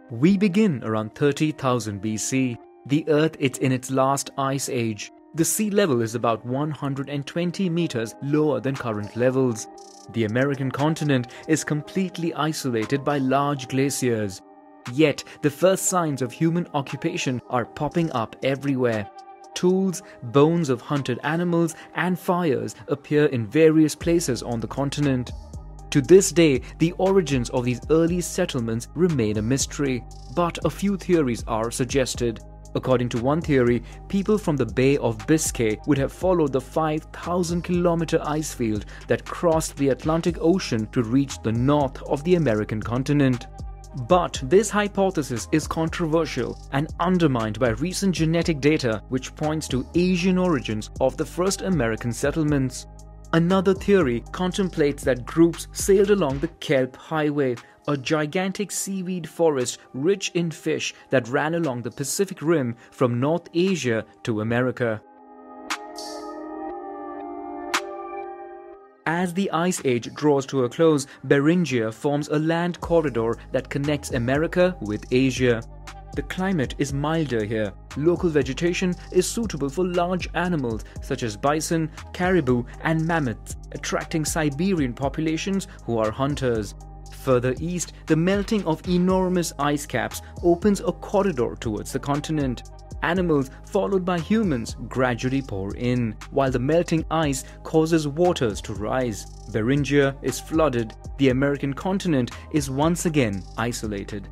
We begin around 30,000 BC. The Earth is in its last ice age. The sea level is about 120 meters lower than current levels. The American continent is completely isolated by large glaciers. Yet, the first signs of human occupation are popping up everywhere. Tools, bones of hunted animals, and fires appear in various places on the continent. To this day, the origins of these early settlements remain a mystery, but a few theories are suggested. According to one theory, people from the Bay of Biscay would have followed the 5,000-kilometer ice field that crossed the Atlantic Ocean to reach the north of the American continent. But this hypothesis is controversial and undermined by recent genetic data which points to Asian origins of the first American settlements. Another theory contemplates that groups sailed along the Kelp Highway, a gigantic seaweed forest rich in fish that ran along the Pacific Rim from North Asia to America. As the Ice Age draws to a close, Beringia forms a land corridor that connects America with Asia. The climate is milder here. Local vegetation is suitable for large animals such as bison, caribou, and mammoths, attracting Siberian populations who are hunters. Further east, the melting of enormous ice caps opens a corridor towards the continent. Animals, followed by humans, gradually pour in, while the melting ice causes waters to rise. Beringia is flooded. The American continent is once again isolated.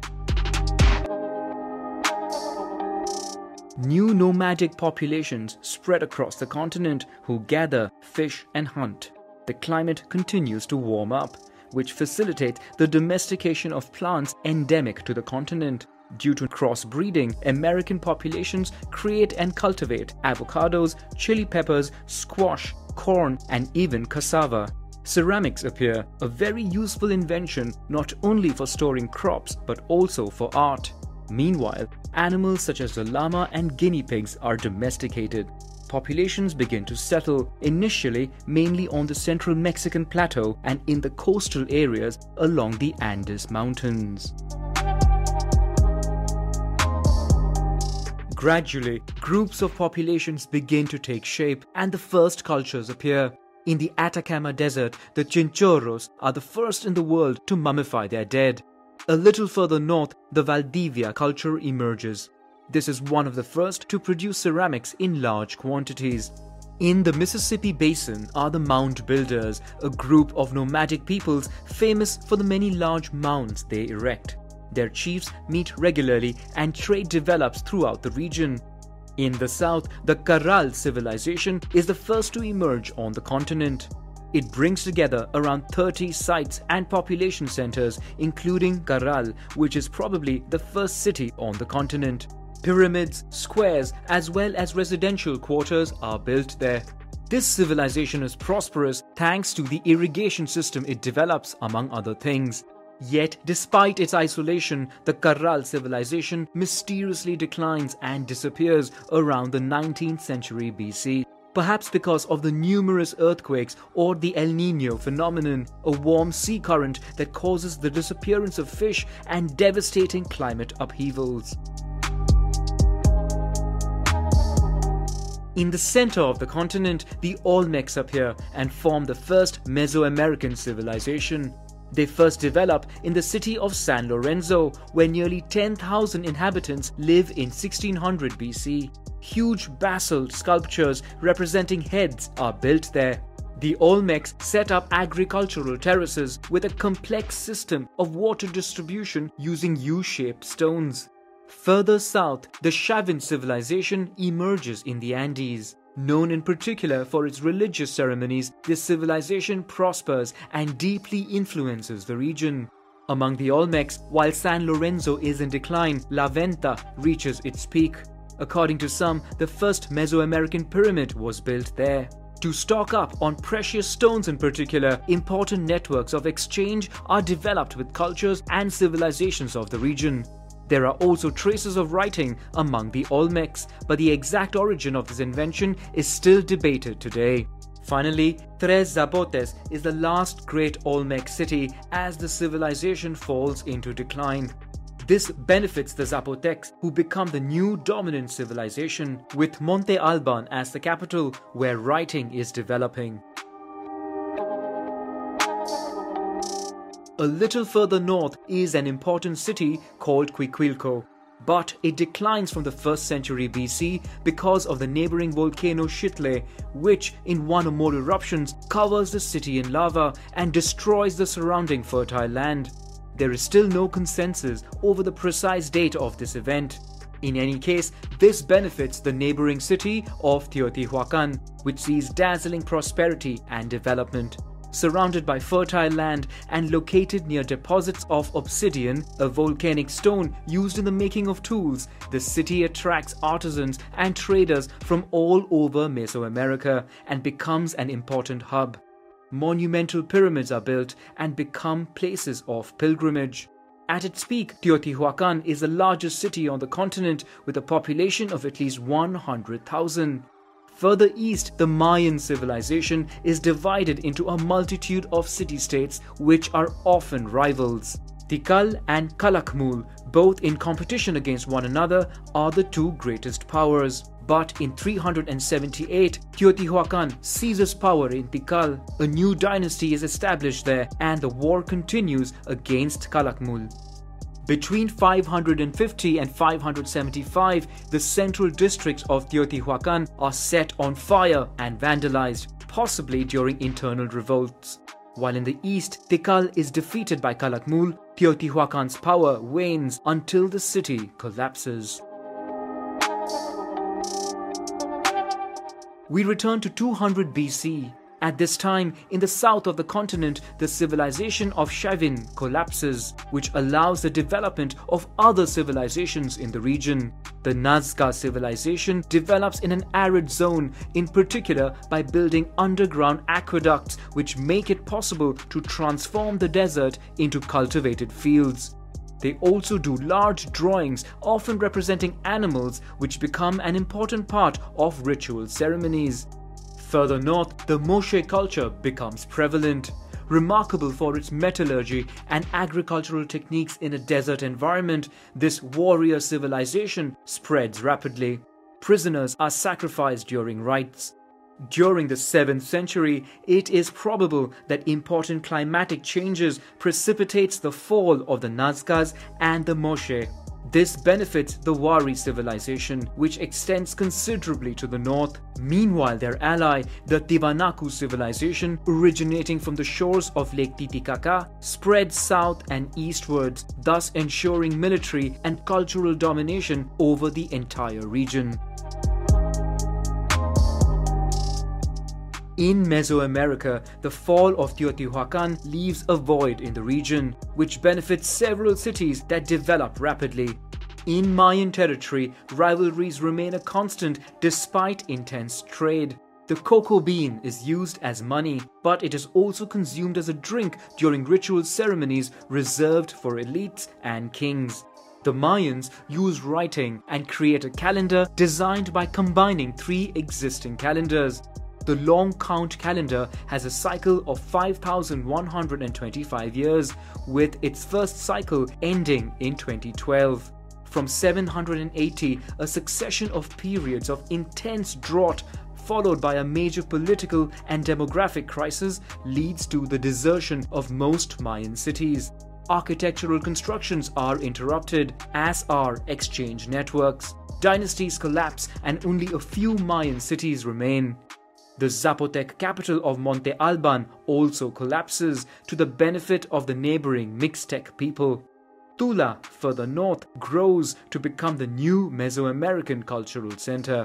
New nomadic populations spread across the continent who gather, fish, and hunt. The climate continues to warm up, which facilitates the domestication of plants endemic to the continent. Due to crossbreeding, American populations create and cultivate avocados, chili peppers, squash, corn, and even cassava. Ceramics appear, a very useful invention not only for storing crops but also for art. Meanwhile, animals such as the llama and guinea pigs are domesticated. Populations begin to settle, initially mainly on the central Mexican plateau and in the coastal areas along the Andes Mountains. Gradually, groups of populations begin to take shape and the first cultures appear. In the Atacama Desert, the Chinchorros are the first in the world to mummify their dead. A little further north, the Valdivia culture emerges. This is one of the first to produce ceramics in large quantities. In the Mississippi Basin are the Mound Builders, a group of nomadic peoples famous for the many large mounds they erect. Their chiefs meet regularly and trade develops throughout the region. In the south, the Carral civilization is the first to emerge on the continent. It brings together around 30 sites and population centers, including Carral, which is probably the first city on the continent. Pyramids, squares, as well as residential quarters are built there. This civilization is prosperous thanks to the irrigation system it develops, among other things. Yet, despite its isolation, the Carral civilization mysteriously declines and disappears around the 19th century BC. Perhaps because of the numerous earthquakes or the El Niño phenomenon, a warm sea current that causes the disappearance of fish and devastating climate upheavals. In the center of the continent, the Olmecs appear and form the first Mesoamerican civilization. They first develop in the city of San Lorenzo, where nearly 10,000 inhabitants live in 1600 BC. Huge basalt sculptures representing heads are built there. The Olmecs set up agricultural terraces with a complex system of water distribution using U-shaped stones. Further south, the Chavin civilization emerges in the Andes. Known in particular for its religious ceremonies, this civilization prospers and deeply influences the region. Among the Olmecs, while San Lorenzo is in decline, La Venta reaches its peak. According to some, the first Mesoamerican pyramid was built there. To stock up on precious stones in particular, important networks of exchange are developed with cultures and civilizations of the region. There are also traces of writing among the Olmecs, but the exact origin of this invention is still debated today. Finally, Tres Zapotes is the last great Olmec city as the civilization falls into decline. This benefits the Zapotecs, who become the new dominant civilization, with Monte Alban as the capital, where writing is developing. A little further north is an important city called Cuicuilco, but it declines from the 1st century BC because of the neighboring volcano Xitle, which in one or more eruptions covers the city in lava and destroys the surrounding fertile land. There is still no consensus over the precise date of this event. In any case, this benefits the neighboring city of Teotihuacan, which sees dazzling prosperity and development. Surrounded by fertile land and located near deposits of obsidian, a volcanic stone used in the making of tools, the city attracts artisans and traders from all over Mesoamerica and becomes an important hub. Monumental pyramids are built and become places of pilgrimage. At its peak, Teotihuacan is the largest city on the continent with a population of at least 100,000. Further east, the Mayan civilization is divided into a multitude of city-states which are often rivals. Tikal and Calakmul, both in competition against one another, are the two greatest powers. But in 378, Teotihuacan seizes power in Tikal. A new dynasty is established there and the war continues against Calakmul. Between 550 and 575, the central districts of Teotihuacan are set on fire and vandalized, possibly during internal revolts. While in the east, Tikal is defeated by Calakmul, Teotihuacan's power wanes until the city collapses. We return to 200 BC. At this time, in the south of the continent, the civilization of Chavin collapses, which allows the development of other civilizations in the region. The Nazca civilization develops in an arid zone, in particular by building underground aqueducts which make it possible to transform the desert into cultivated fields. They also do large drawings, often representing animals, which become an important part of ritual ceremonies. Further north, the Moshe culture becomes prevalent. Remarkable for its metallurgy and agricultural techniques in a desert environment, this warrior civilization spreads rapidly. Prisoners are sacrificed during rites. During the 7th century, it is probable that important climatic changes precipitates the fall of the Nazcas and the Moshe. This benefits the Wari civilization, which extends considerably to the north. Meanwhile, their ally, the Tiwanaku civilization, originating from the shores of Lake Titicaca, spread south and eastwards, thus ensuring military and cultural domination over the entire region. In Mesoamerica, the fall of Teotihuacan leaves a void in the region, which benefits several cities that develop rapidly. In Mayan territory, rivalries remain a constant despite intense trade. The cocoa bean is used as money, but it is also consumed as a drink during ritual ceremonies reserved for elites and kings. The Mayans use writing and create a calendar designed by combining 3 existing calendars. The long count calendar has a cycle of 5,125 years, with its first cycle ending in 2012. From 780, a succession of periods of intense drought followed by a major political and demographic crisis leads to the desertion of most Mayan cities. Architectural constructions are interrupted, as are exchange networks. Dynasties collapse and only a few Mayan cities remain. The Zapotec capital of Monte Alban also collapses to the benefit of the neighboring Mixtec people. Tula, further north, grows to become the new Mesoamerican cultural center.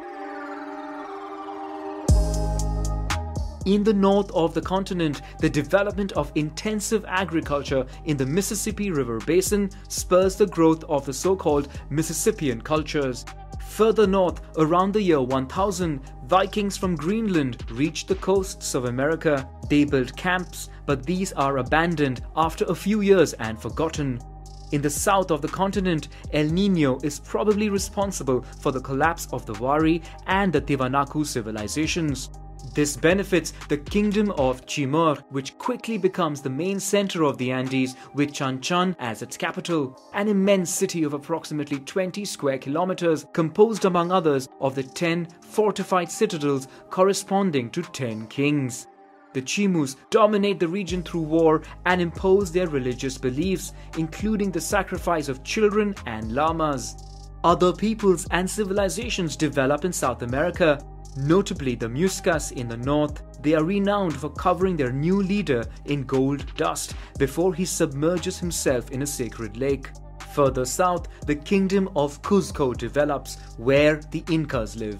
In the north of the continent, the development of intensive agriculture in the Mississippi River Basin spurs the growth of the so-called Mississippian cultures. Further north, around the year 1000, Vikings from Greenland reached the coasts of America. They built camps, but these are abandoned after a few years and forgotten. In the south of the continent, El Niño is probably responsible for the collapse of the Wari and the Tiwanaku civilizations. This benefits the kingdom of Timur, which quickly becomes the main center of the Andes with Chanchan as its capital, an immense city of approximately 20 square kilometers composed among others of the 10 fortified citadels corresponding to 10 kings. The Chimus dominate the region through war and impose their religious beliefs, including the sacrifice of children and llamas. Other peoples and civilizations develop in South America, notably the Muiscas in the north. They are renowned for covering their new leader in gold dust before he submerges himself in a sacred lake. Further south, the kingdom of Cuzco develops, where the Incas live.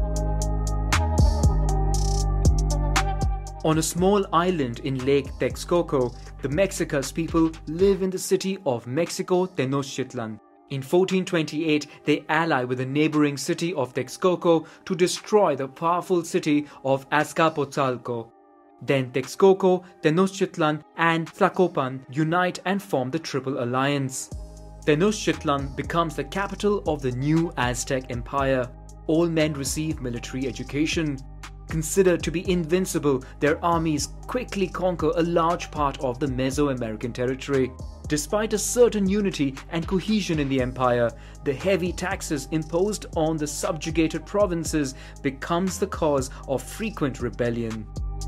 On a small island in Lake Texcoco, the Mexicas people live in the city of Mexico Tenochtitlan. In 1428, they ally with the neighboring city of Texcoco to destroy the powerful city of Azcapotzalco. Then Texcoco, Tenochtitlan and Tlacopan unite and form the Triple Alliance. Tenochtitlan becomes the capital of the new Aztec Empire. All men receive military education. Considered to be invincible, their armies quickly conquer a large part of the Mesoamerican territory. Despite a certain unity and cohesion in the empire, the heavy taxes imposed on the subjugated provinces becomes the cause of frequent rebellion.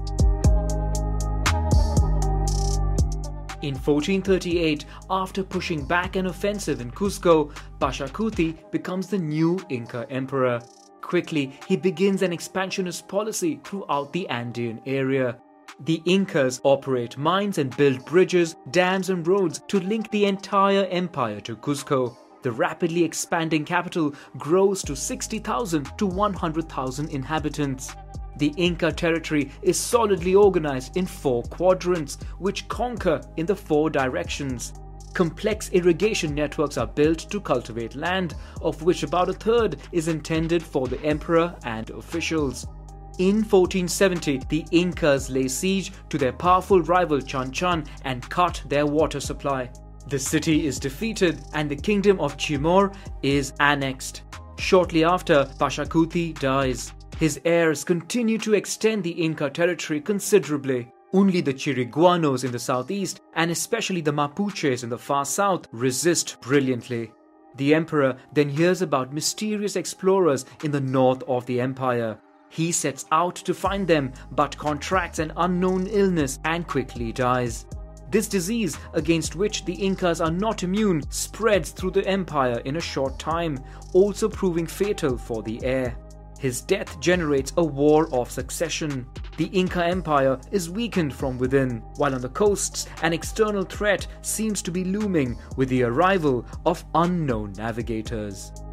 In 1438, after pushing back an offensive in Cusco, Pachacuti becomes the new Inca emperor. Quickly, he begins an expansionist policy throughout the Andean area. The Incas operate mines and build bridges, dams and roads to link the entire empire to Cusco. The rapidly expanding capital grows to 60,000 to 100,000 inhabitants. The Inca territory is solidly organized in 4 quadrants, which conquer in the 4 directions. Complex irrigation networks are built to cultivate land, of which about a third is intended for the emperor and officials. In 1470, the Incas lay siege to their powerful rival Chanchan and cut their water supply. The city is defeated and the kingdom of Timur is annexed. Shortly after, Pachacuti dies. His heirs continue to extend the Inca territory considerably. Only the Chiriguanos in the southeast, and especially the Mapuches in the far south, resist brilliantly. The emperor then hears about mysterious explorers in the north of the empire. He sets out to find them, but contracts an unknown illness and quickly dies. This disease, against which the Incas are not immune, spreads through the empire in a short time, also proving fatal for the heir. His death generates a war of succession. The Inca Empire is weakened from within, while on the coasts an external threat seems to be looming with the arrival of unknown navigators.